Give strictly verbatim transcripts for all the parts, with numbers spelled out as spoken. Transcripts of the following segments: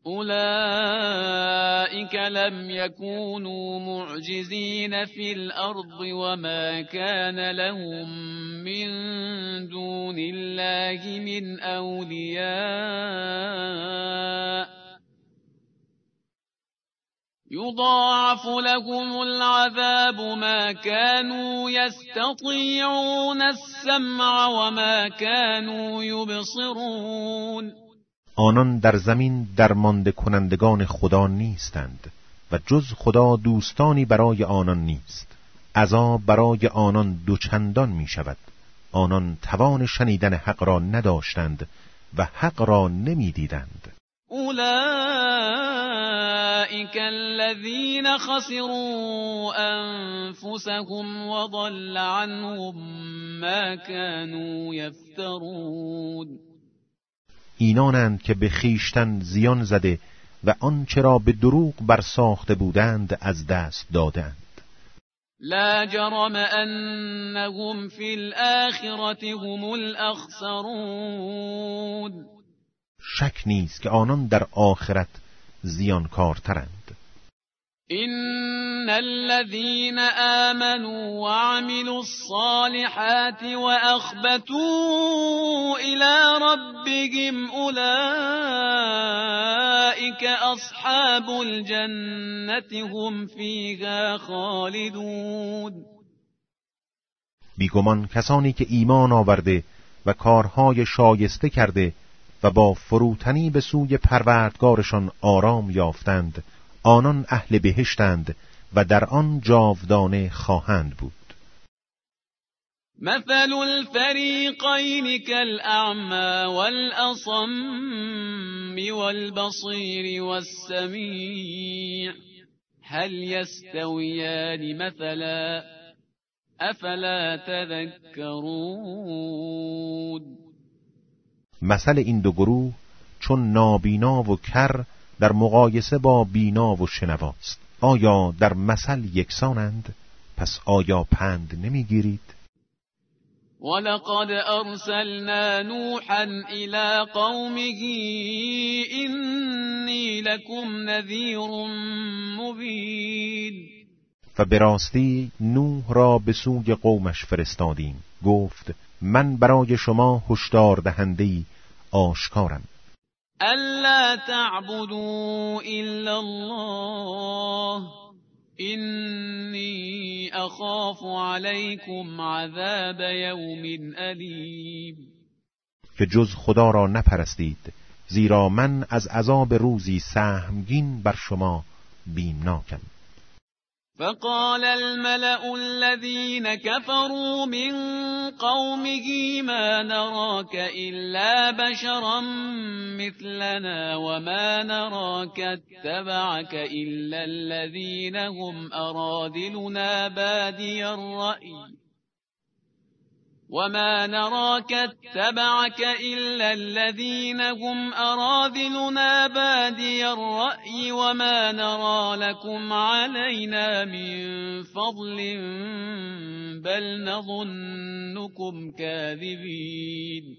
أولئك لم يكونوا معجزين في الأرض وما كان لهم من دون الله من أولياء يضاعف لهم العذاب ما كانوا يستطيعون السمع وما كانوا يبصرون. آنان در زمین درمانده کنندگان خدا نیستند و جز خدا دوستانی برای آنان نیست. عذاب برای آنان دوچندان می شود. آنان توان شنیدن حق را نداشتند و حق را نمی دیدند. أولئك الذين خسروا أنفسهم وضل عنهم ما كانوا يفترون. اینانند که به خیشتن زیان زده و آنچه را به دروغ برساخته بودند از دست دادند. لا جرم انهم فی الآخرة هم الاخسرون. شک نیست که آنان در آخرت زیانکارترند. إن الذين آمنوا وعملوا الصالحات وأخبتوا إلى ربهم أولئك أصحاب الجنة هم فيها خالدون. بیگمان کسانی که ایمان آورده و کارهای شایسته کرده و با فروتنی به سوی پروردگارشان آرام یافتند، آنان اهل بهشتند و در آن جاودانه خواهند بود. مثل الفریقین كالأعمى والأصم والبصير والسمیع هل يستویان مثلا افلا تذکرون. مثل این دو گروه چون نابینا و کر در مقایسه با بینا و شنواست. آیا در مثل یکسانند؟ پس آیا پند نمیگیرید؟ ولقد ارسلنا نوحا الى قومه انی لکم نذیر مبین. و به راستی نوح را به سوی قومش فرستادیم. گفت من برای شما هشدار دهنده‌ای آشکارم. الا تعبدوا الا الله اینی اخاف علیکم عذاب یوم الیم. که جز خدا را نپرستید، زیرا من از عذاب روزی سهمگین بر شما بیمناکم. فقال الملأ الذين كفروا من قومه ما نراك إلا بشرا مثلنا وما نراك اتبعك إلا الذين هم أرادلنا بادي الرأي وما نراك اتبعك إلا الذين هم أراذلنا بادي الرأي وما نرى لكم علينا من فضل بل نظنكم كاذبين.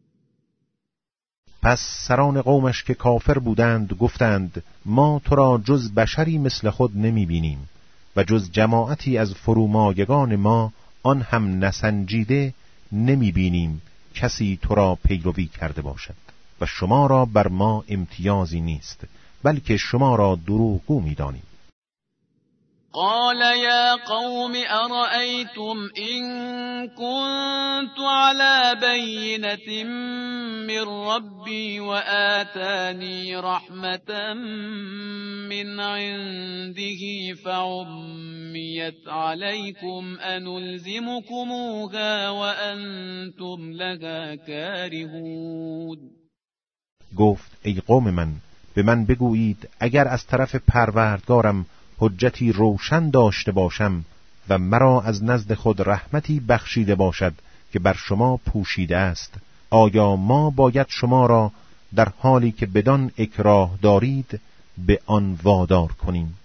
پس سران قومش که کافر بودند گفتند ما تو را جز بشری مثل خود نمی بینیم و جز جماعتی از فرومایگان ما آن هم نسنجیده نمی بینیم کسی تو را پیروی کرده باشد و شما را بر ما امتیازی نیست بلکه شما را دروغگو می دانیم. قال يا قوم أرأيتم إن كنت على بينة من ربي وآتاني رحمة من عنده فعميت عليكم أنلزمكموها وأنتم لها كارهون. گفت ای قوم من، به من بگویید اگر از طرف پروردگارم حجتی روشن داشته باشم و مرا از نزد خود رحمتی بخشیده باشد که بر شما پوشیده است، آیا ما باید شما را در حالی که بدان اکراه دارید به آن وادار کنیم؟